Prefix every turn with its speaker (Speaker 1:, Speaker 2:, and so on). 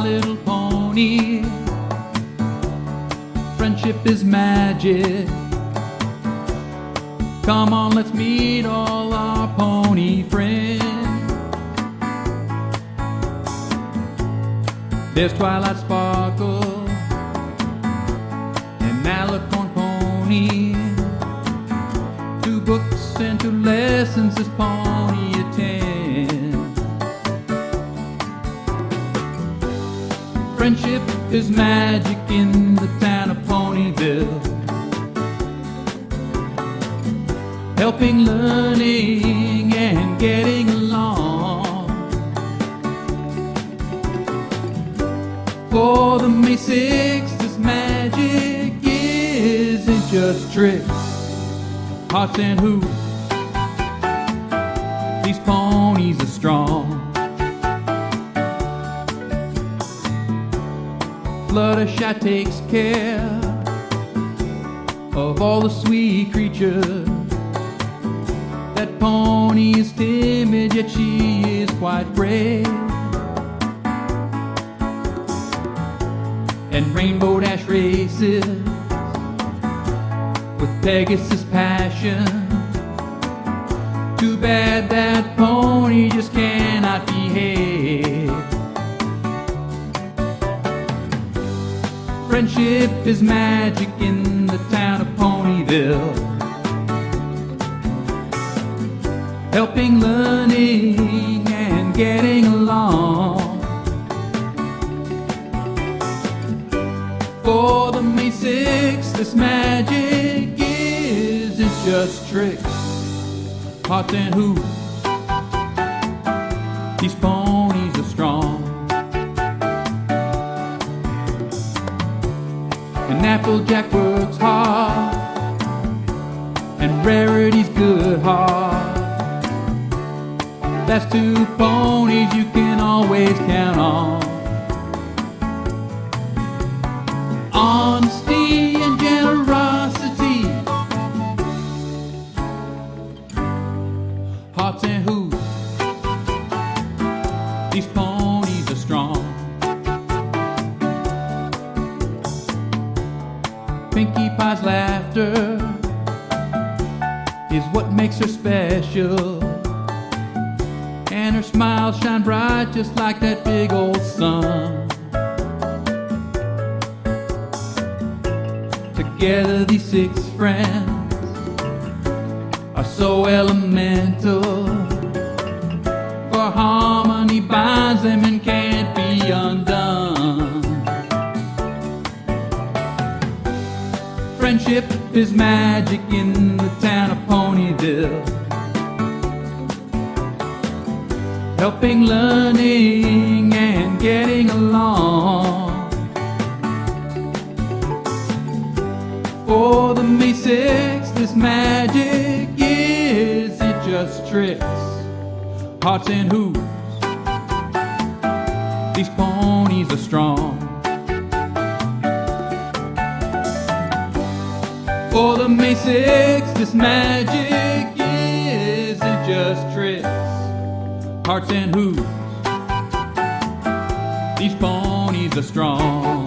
Speaker 1: Little Pony. Friendship is magic. Come on, let's meet all our pony friends. There's Twilight Sparkle and Alicorn Pony. 2 books and 2 lessons this pony attends. Friendship is magic in the town of Ponyville, helping, learning, and getting along. For the May 6th, this magic isn't just tricks, hearts and hooves. These ponies are strong. Fluttershy takes care of all the sweet creatures. That pony is timid, yet she is quite brave. And Rainbow Dash races with Pegasus passion. Too bad that pony just cannot behave. Friendship is magic in the town of Ponyville, helping, learning, and getting along. For the May 6th, this magic isn't just tricks, hearts and hooves. These ponies are strong. And Applejack works hard, and Rarity's good heart. That's 2 ponies you can always count on. Honesty and generosity, hearts and hooves. These ponies are strong. Pinkie Pie's laughter is what makes her special, and her smile shine bright just like that big old sun. Together these 6 friends are so elemental, for harmony binds them and can't be undone. Friendship is magic in the town of Ponyville, helping, learning, and getting along. For the May 6th, this magic isn't just tricks, hearts and hooves. These ponies are strong. For the May 6th, this magic isn't just tricks, hearts and hooves. These ponies are strong.